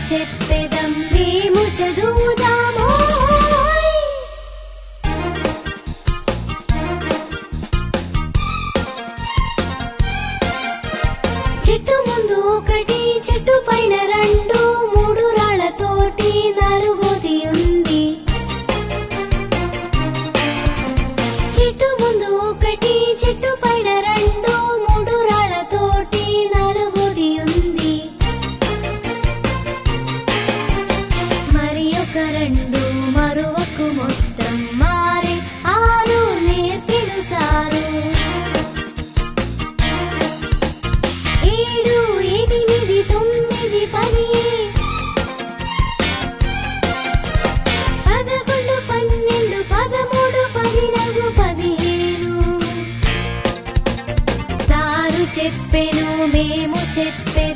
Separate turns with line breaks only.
చెప్పెదం మేము చదువుదామో చెట్టు ముందు ఒకటి చెట్టు పైన రెండు మూడు రాళ్లతోటి నాలుగోది ఉంది చెట్టు ముందు ఒకటి చెట్టు పైన రెండు మూడు రాళ్లతోటి నాలుగోది ఉంది మరి ఒక రెండు మరువకు మొత్తం మారే ఆరు నేర్పిను సారు 7 8 9 10 11 12 13 14 15 సారు చెప్పెను మేము చెప్పె